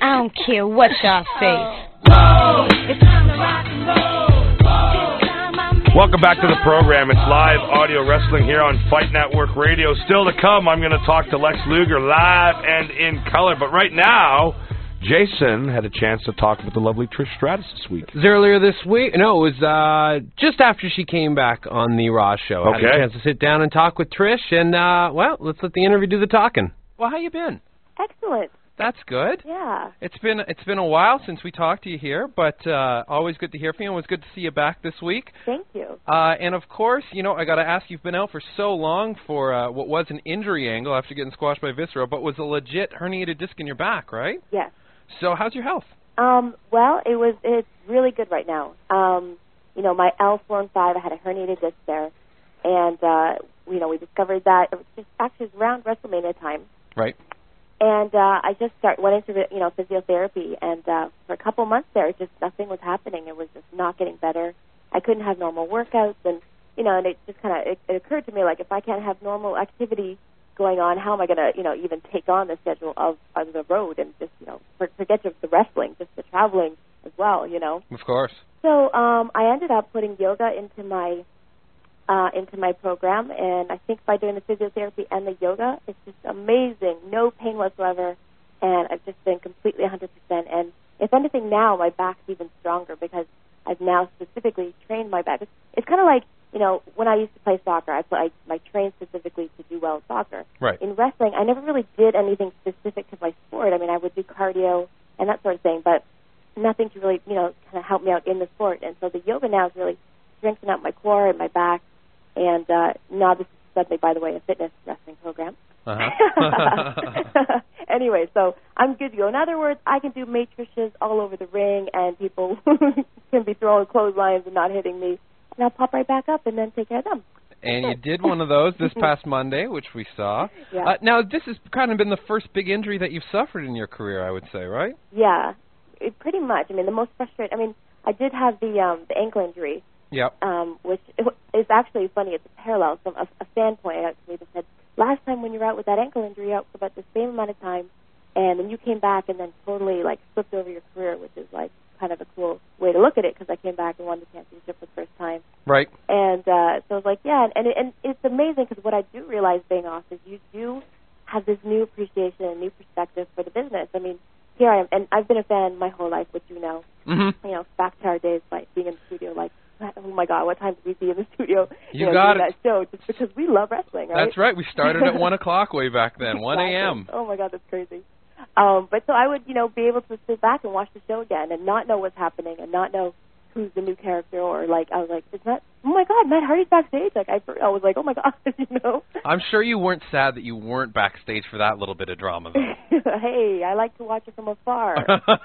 I don't care what y'all say. Welcome back to the program. It's live audio wrestling here on Fight Network Radio. Still to come, I'm going to talk to Lex Luger live and in color. But right now, Jason had a chance to talk with the lovely Trish Stratus this week. It was earlier this week. No, it was just after she came back on the Raw show. I had a chance to sit down and talk with Trish, and, well, let's let the interview do the talking. Well, how you been? Excellent. That's good. Yeah. It's been a while since we talked to you here, but always good to hear from you. It was good to see you back this week. Thank you. And of course, you know, I got to ask, you've been out for so long for what was an injury angle after getting squashed by Viscera, but was a legit herniated disc in your back, right? Yes. So how's your health? Well, it's really good right now. You know, my L4 and 5, I had a herniated disc there, and you know, we discovered that it was just actually around WrestleMania time. Right. And I just went into physiotherapy, and for a couple months there, just nothing was happening. It was just not getting better. I couldn't have normal workouts, and you know, and it just kind of it occurred to me, like, if I can't have normal activity going on, how am I going to, you know, even take on the schedule of the road and just, you know, forget just the wrestling, just the traveling as well, you know. Of course. So I ended up putting yoga into my program, and I think by doing the physiotherapy and the yoga, it's just amazing, no pain whatsoever, and I've just been completely 100%. And if anything, now my back's even stronger because I've now specifically trained my back. It's kind of like, you know, when I used to play soccer, I trained specifically to do well in soccer. Right. In wrestling, I never really did anything specific to my sport. I mean, I would do cardio and that sort of thing, but nothing to really, you know, kind of help me out in the sport. And so the yoga now is really strengthening up my core and my back. And now this is suddenly, by the way, a fitness wrestling program. Uh-huh. Anyway, so I'm good to go. In other words, I can do matrices all over the ring, and people can be throwing clotheslines and not hitting me. And I'll pop right back up and then take care of them. And you did one of those this past Monday, which we saw. Yeah. Now, this has kind of been the first big injury that you've suffered in your career, I would say, right? Yeah, pretty much. I mean, the most frustrating, I mean, I did have the ankle injury. Yep. Which is actually funny. It's a parallel. So a fan pointed out to me that said, last time when you were out with that ankle injury, you're out for about the same amount of time, and then you came back and then totally, like, flipped over your career, which is, like, kind of a cool way to look at it, because I came back and won the championship for the first time. Right. And so I was like, yeah, and it's amazing, because what I do realize being off is you do have this new appreciation and new perspective for the business. I mean, here I am, and I've been a fan my whole life, which you know. Mm-hmm. You know, back to our days, like, being in the studio, like, oh my God, what time did we be in the studio? You got doing it. That show, just because we love wrestling, right? That's right. We started at 1 o'clock way back then, 1 a.m. Oh my God, that's crazy. But so I would, you know, be able to sit back and watch the show again and not know what's happening and not know who's the new character, or like, I was like, is that, oh my God, Matt Hardy's backstage? Like, I was like, oh my God, you know? I'm sure you weren't sad that you weren't backstage for that little bit of drama, though. Hey, I like to watch it from afar.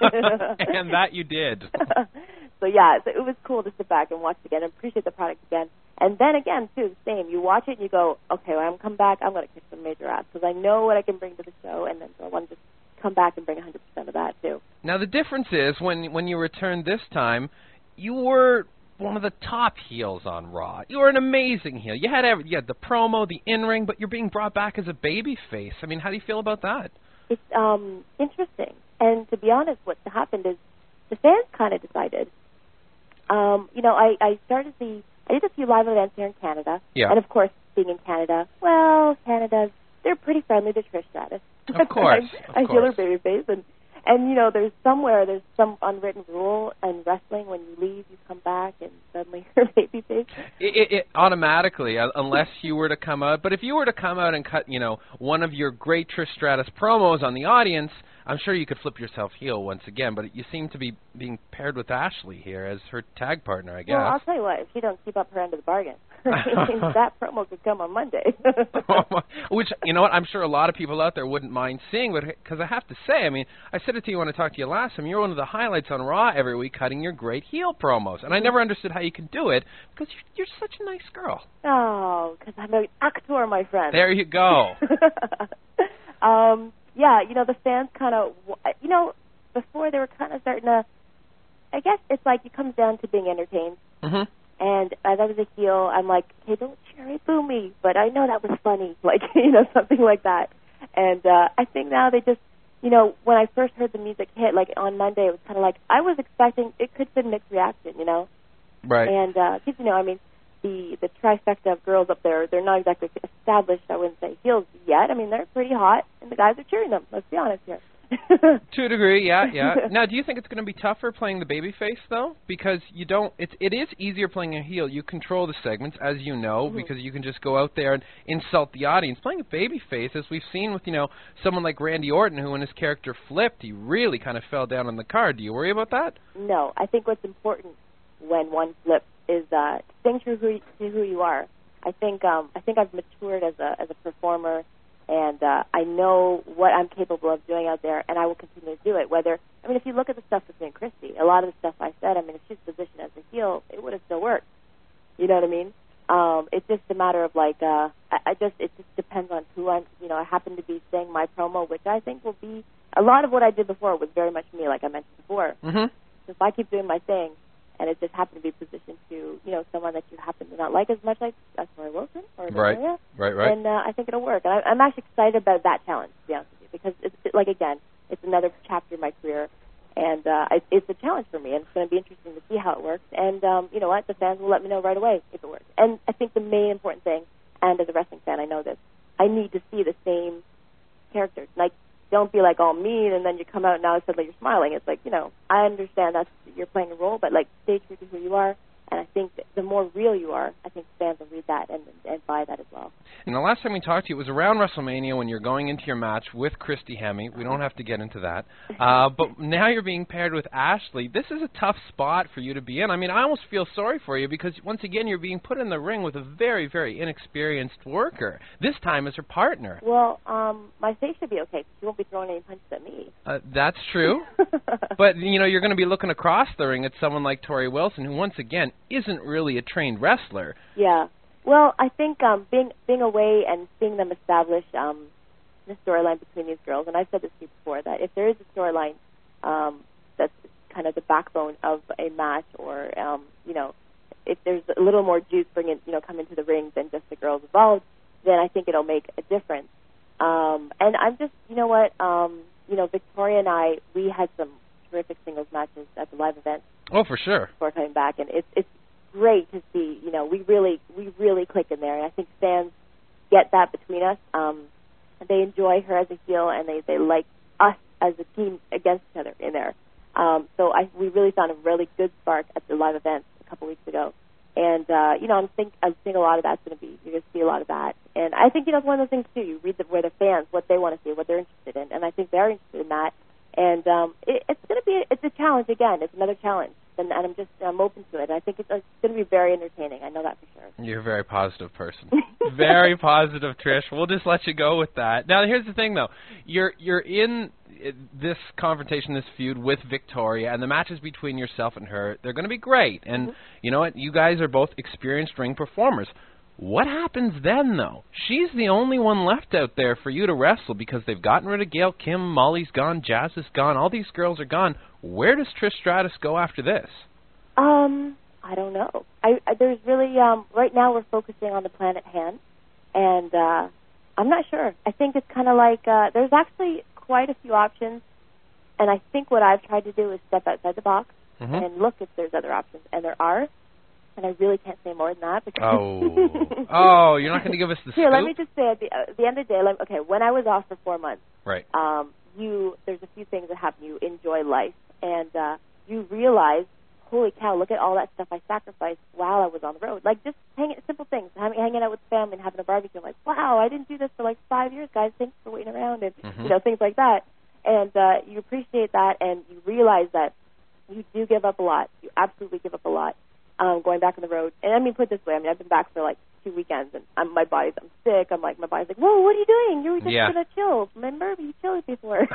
And that you did. So yeah, so it was cool to sit back and watch it again and appreciate the product again. And then again, too, the same. You watch it and you go, okay, when I come back, I'm going to kick some major ass, because I know what I can bring to the show, and then so I want to just come back and bring 100% of that, too. Now, the difference is, when you returned this time, you were one of the top heels on Raw. You were an amazing heel. You had the promo, the in-ring, but you're being brought back as a baby face. I mean, how do you feel about that? It's interesting. And to be honest, what happened is the fans kind of decided. You know, I did a few live events here in Canada. Yeah. And, of course, being in Canada, well, they're pretty friendly to Trish Stratus. Of course. I heal her babyface. And, you know, there's some unwritten rule in wrestling. When you leave, you come back, and suddenly you're babyface. It automatically, unless you were to come out. But if you were to come out and cut, you know, one of your great Trish Stratus promos on the audience, I'm sure you could flip yourself heel once again. But you seem to be being paired with Ashley here as her tag partner, I guess. Well, I'll tell you what, if she don't keep up her end of the bargain, that promo could come on Monday. Which, you know what, I'm sure a lot of people out there wouldn't mind seeing, but because I have to say, I mean, I said it to you when I talked to you last time, you're one of the highlights on Raw every week, cutting your great heel promos. And I never understood how you can do it, because you're such a nice girl. Oh, because I'm an actor, my friend. There you go. Yeah, you know, the fans kind of, you know, before they were kind of starting to, I guess it's like it comes down to being entertained. Mm-hmm. And as I was a heel, I'm like, okay, don't cherry boo me, but I know that was funny, like, you know, something like that. And I think now they just, you know, when I first heard the music hit, like on Monday, it was kind of like I was expecting it could have been mixed reaction, you know. Right. And because you know, I mean, the trifecta of girls up there, they're not exactly established. I wouldn't say heels yet. I mean, they're pretty hot, and the guys are cheering them. Let's be honest here. To a degree, yeah. Now, do you think it's going to be tougher playing the babyface though? Because you don't. It is easier playing a heel. You control the segments, as you know, because you can just go out there and insult the audience. Playing a babyface, as we've seen with someone like Randy Orton, who when his character flipped, he really kind of fell down on the card. Do you worry about that? No, I think what's important when one flips is staying true to who you are. I think I've matured as a performer. And I know what I'm capable of doing out there, and I will continue to do it. If you look at the stuff with me and Christy, a lot of the stuff I said, I mean, if she's positioned as a heel, it would have still worked. You know what I mean? It's just a matter of like, it just depends on who I happen to be saying my promo, which I think will be a lot of what I did before was very much me, like I mentioned before. Mm-hmm. So if I keep doing my thing, and it just happened to be positioned to, someone that you happen to not like as much, like Tori Wilson or Victoria, right. And I think it'll work. And I'm actually excited about that challenge, to be honest with you, because it's another chapter in my career, and it's a challenge for me, and it's going to be interesting to see how it works. And you know what? The fans will let me know right away if it works. And I think the main important thing, and as a wrestling fan, I know this, I need to see the same characters. Like, don't be like all mean and then you come out and now suddenly you're smiling. It's like, I understand you're playing a role, but like stay true to who you are. And I think that the more real you are, I think fans will read that and buy that as well. And the last time we talked to you, it was around WrestleMania when you're going into your match with Christy Hemme. We don't have to get into that. But now you're being paired with Ashley. This is a tough spot for you to be in. I mean, I almost feel sorry for you because, once again, you're being put in the ring with a very, very inexperienced worker, this time as her partner. Well, my face should be okay because she won't be throwing any punches at me. That's true. But, you're going to be looking across the ring at someone like Tori Wilson, who, once again, isn't really a trained wrestler. Yeah. Well, I think being away and seeing them establish the storyline between these girls, and I've said this to you before, that if there is a storyline that's kind of the backbone of a match, or if there's a little more juice come into the ring than just the girls involved, then I think it'll make a difference. And I'm just, Victoria and I, we had some terrific singles matches at the live event. Oh, for sure. Before coming back, and it's great to see. We really click in there, and I think fans get that between us. They enjoy her as a heel, and they like us as a team against each other in there. So we really found a really good spark at the live event a couple weeks ago, and I think a lot of that's going to be, you're going to see a lot of that, and I think it's one of those things too. You read where the fans, what they want to see, what they're interested in, and I think they're interested in that. And it's a challenge again. It's another challenge, and I'm open to it. I think it's going to be very entertaining. I know that for sure. You're a very positive person. Very positive, Trish. We'll just let you go with that. Now, here's the thing, though. You're in this confrontation, this feud with Victoria, and the matches between yourself and her, they're going to be great. And you know what? You guys are both experienced ring performers. What happens then, though? She's the only one left out there for you to wrestle because they've gotten rid of Gail Kim, Molly's gone, Jazz is gone, all these girls are gone. Where does Trish Stratus go after this? I don't know. There's really, right now we're focusing on the plan at hand, and I'm not sure. I think it's kind of like, there's actually quite a few options, and I think what I've tried to do is step outside the box and look if there's other options, and there are. And I really can't say more than that. Because you're not going to give us the scoop? Here, let me just say, at the end of the day, when I was off for 4 months, right? There's a few things that happen. You enjoy life, and you realize, holy cow, look at all that stuff I sacrificed while I was on the road. Like, just simple things, hanging out with the family and having a barbecue. I'm like, wow, I didn't do this for like 5 years, guys. Thanks for waiting around, and things like that. And you appreciate that, and you realize that you do give up a lot. You absolutely give up a lot. Going back on the road. And put it this way, I've been back for like 2 weekends, and I'm sick. My body's like, whoa, what are you doing? You were just going to chill. Remember? You chilled before.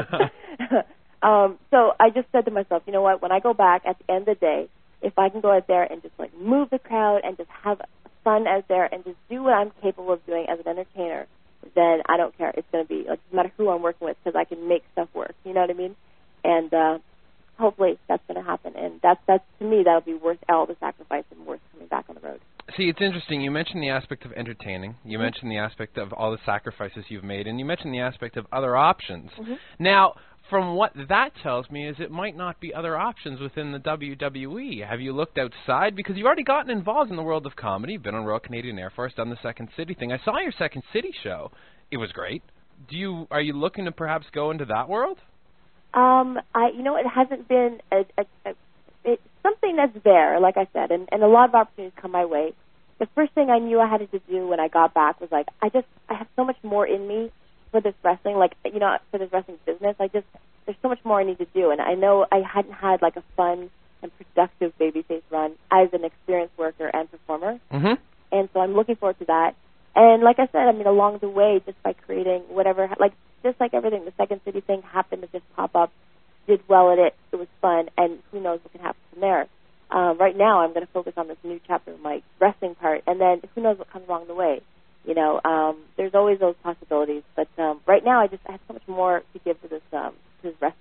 So I just said to myself, you know what, when I go back at the end of the day, if I can go out there and just like move the crowd and just have fun out there and just do what I'm capable of doing as an entertainer, then I don't care. It's going to be, like, no matter who I'm working with, because I can make stuff work. You know what I mean? And hopefully that's going to happen. And that's to me, that'll be worth all the sacrifice and worth coming back on the road. See, it's interesting. You mentioned the aspect of entertaining. You mentioned the aspect of all the sacrifices you've made, and you mentioned the aspect of other options. Now, from what that tells me is it might not be other options within the WWE. Have you looked outside? Because you've already gotten involved in the world of comedy. You've been on Royal Canadian Air Force, done the Second City thing. I saw your Second City show. It was great. Are you looking to perhaps go into that world? It hasn't been it's something that's there, like I said, and a lot of opportunities come my way. The first thing I knew I had to do when I got back was, like, I have so much more in me for this wrestling, for this wrestling business. There's so much more I need to do, and I know I hadn't had, like, a fun and productive babyface run as an experienced worker and performer. And so I'm looking forward to that. And like I said, along the way, just by creating whatever, just like everything, the Second City thing happened to just pop up, did well at it, it was fun, and who knows what can happen from there. Right now, I'm going to focus on this new chapter of my wrestling part, and then who knows what comes along the way. There's always those possibilities, but right now I have so much more to give to this wrestling